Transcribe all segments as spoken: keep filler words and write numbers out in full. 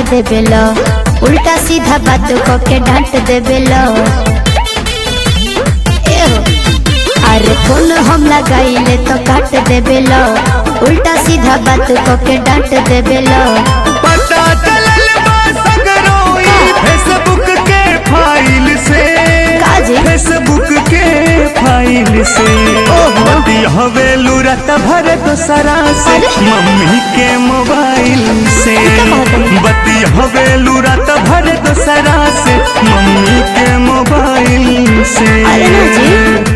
देवेलो, उल्टा सीधा बात को के डांट देवेलो। अरे फोन हम लगाइले तो काट देवेलो, उल्टा सीधा बात को के डांट देवेलो। पता चलल बा सगरो ई फेसबुक के फाइल से, फेसबुक के फाइल से बती हवे लूरत भर दोसरा से, मम्मी के मोबाइल से बती हवे लूरत भर दोसरा से, मम्मी के मोबाइल से।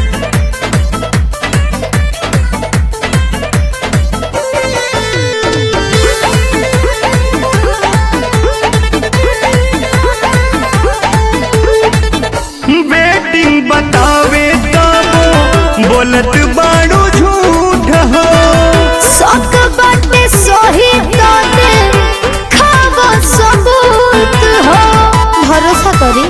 बेटिंग बतावे तबो बोलत बाड़ू झूठ हो, सक बाटे सही ताते खावा सबूत हो, भरोसा करी।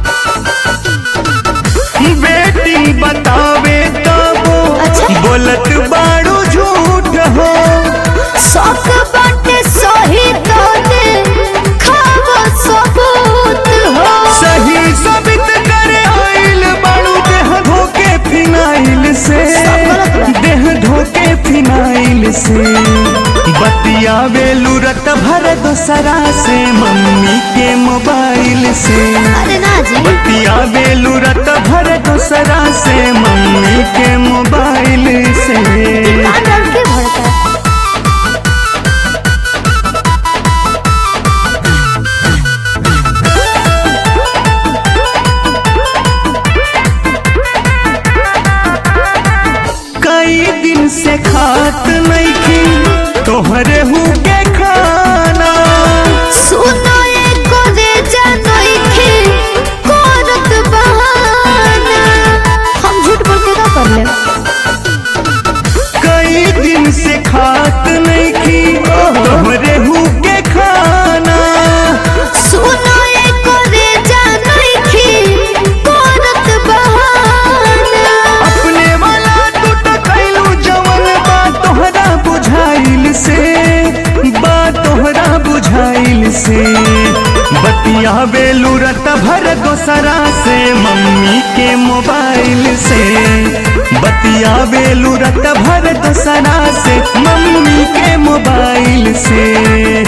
बेटिंग बतावे तबो अच्छा? बोलत बाड़ू झूठ हो, सक बाटे सही ताते खावा सबूत हो। सही साबित करे आइल बाड़ू देह धोके फिनाइल से, देह धोके फिनाइल से बतियावे लूरत भर दोसरा से, मम्मी के मोबाइल से। अरे ना जी, बतियावे लूरत भर दोसरा से, मम्मी के मोबाइल से। कान के भड़का कई दिन से खात नहीं थी तोहरे हूँ के खाना, सुनो एको दे जानोई थी कोरत बहाना, हम झूठ बोल के का कर ले। कई दिन से खात नहीं थी तोहरे हूँ के खाना, सुनो एको दे जानोई थी कोरत बहाना। अपने वाला तू तो कैलू जवन बा तोहरा बुझाइल से, बा तोहरा बुझाइल से बतियावे लूरत भर दोसरा से, मम्मी के मोबाइल से बतियावे लूरत भर दोसरा से, मम्मी के मोबाइल से।